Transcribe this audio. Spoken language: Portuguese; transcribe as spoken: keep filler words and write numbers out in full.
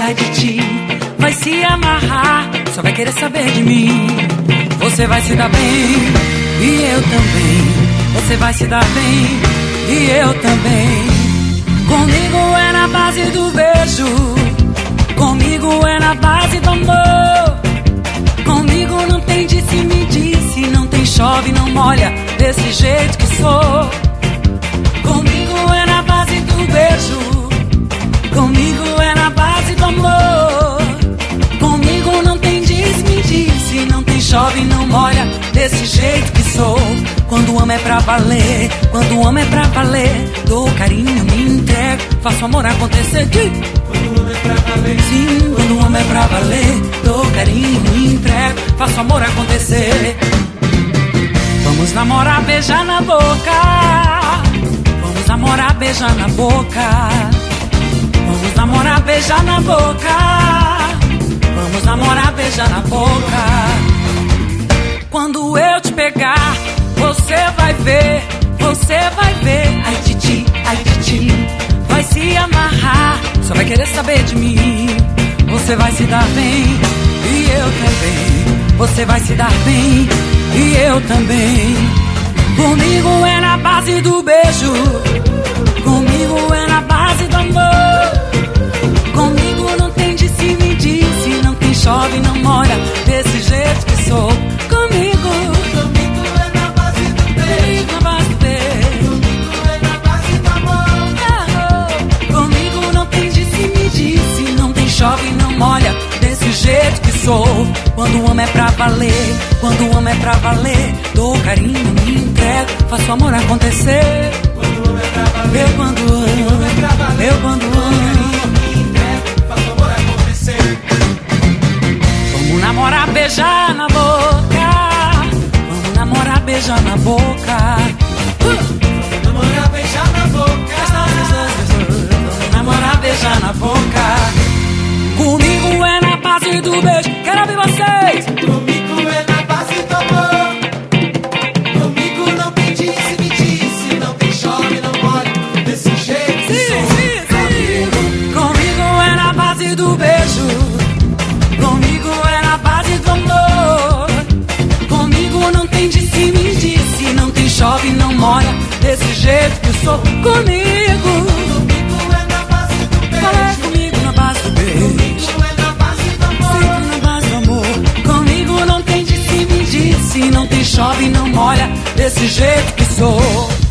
ai de ti. Vai se amarrar, só vai querer saber de mim. Você vai se dar bem, e eu também. Você vai se dar bem, e eu também. Comigo é na base do beijo, comigo é na base do amor. Comigo não tem disse, me disse, não tem chove, não molha, desse jeito que sou. Comigo é na base do beijo, comigo é na base do amor. Comigo não tem disse, me disse, não tem chove, não molha, desse jeito que sou. Quando amo é pra valer, quando amo é pra valer, dou carinho, me entrego, faço amor acontecer. Quando amo é pra valer, sim, quando amo é pra valer, dou carinho, me entrego, faço amor acontecer. Vamos namorar, beijar na boca. Vamos namorar, beijar na boca. Vamos namorar, beijar na boca. Vamos namorar, beijar na boca. Quando eu te pegar, você vai ver, você vai ver. Ai de ti, ai de ti. Vai se amarrar, só vai querer saber de mim. Você vai se dar bem, e eu também. Você vai se dar bem, e eu também. Comigo é na base do beijo, comigo é na base do amor. Comigo não tem disse, me disse, não tem chove, não molha, desse jeito que sou. Comigo, comigo é na base do beijo, na base do beijo. Comigo é na base do amor. Comigo não tem disse, me disse, não tem chove, não molha, desse jeito que sou. Quando amo é pra valer, quando amo é pra valer, dou carinho, me entrego, faço amor acontecer. Quando amo é pra valer, eu quando amo é pra valer, eu quando amo, me entrego, faço amor acontecer. Vamos namorar, beijar na boca. Vamos namorar, beijar na boca. Vamos namorar, beijar na boca. Vamos namorar, beijar na boca. Comigo é na base do beijo, quero ouvir vocês. Comigo é na base do amor. Comigo não tem disse, me disse, não tem chove, não molha, desse jeito que sou. Sim, sim. Comigo é na base do beijo, comigo é na base do amor. Comigo não tem disse, me disse, não tem chove, não molha, desse jeito que sou. Comigo, Comigo é na base do beijo. fala comigo na base do beijo. Comigo é na base do amor. Fico na base do amor. Comigo não tem disse, me disse, não tem chove, não molha, desse jeito que sou.